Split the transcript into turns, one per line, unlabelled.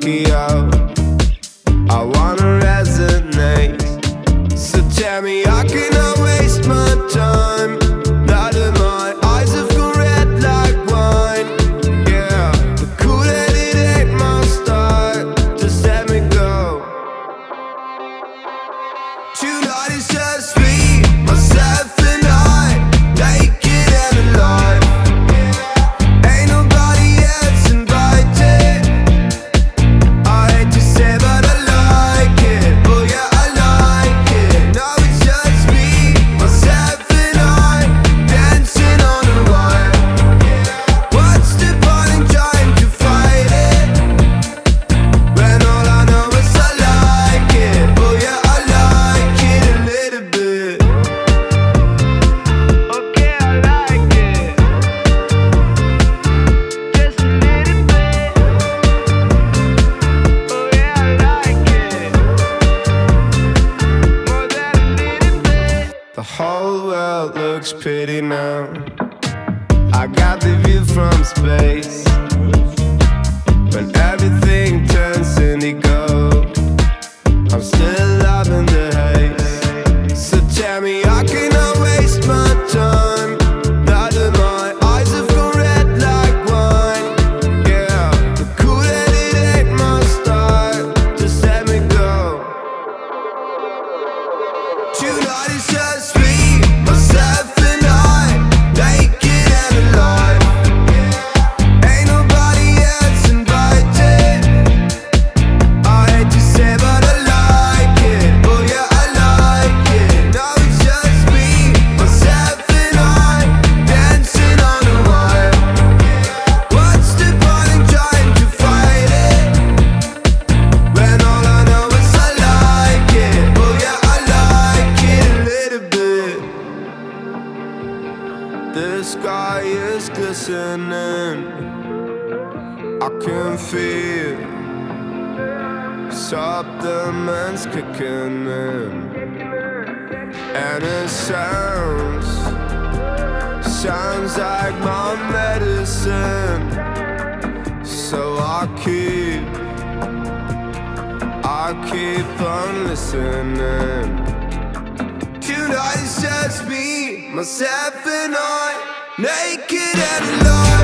Tokyo. I wanna resonate. So tell me I cannot waste my time. Now that my eyes have gone red like wine. Yeah, the Kool-Aid, it ain't my style. Just let me go. Tonight is just me, myself and I, naked and alive. Ain't nobody else invited. I hate to say but I like it. Oh yeah, I like it. Now it's just me, myself and I, dancing on the wire. What's the point in trying to fight it, when all I know is I like it. Oh yeah, I like it a little bit. Okay, I like it. Just a little bit. Oh yeah, I like it. More than a little bit. The whole world looks pretty now. I got the view from space. When everything turns indigo, I'm still loving the haze. So tell me I cannot waste my time. Now that my eyes have gone red like wine. Yeah, the Kool-Aid, it ain't my style. Just let me go. Tonight is just me, myself and I, naked and alive. Ain't nobody else invited. I hate to say but I like it. Oh yeah, I like it. Now it's just me, myself and I, dancing on the wire. What's the point in trying to fight it, when all I know is I like it. Oh yeah, I like it a little bit. The sky is glistening. I can feel supplements kicking in, and it sounds like my medicine. So I keep on listening. Tonight it's just me, myself and I, naked and alive.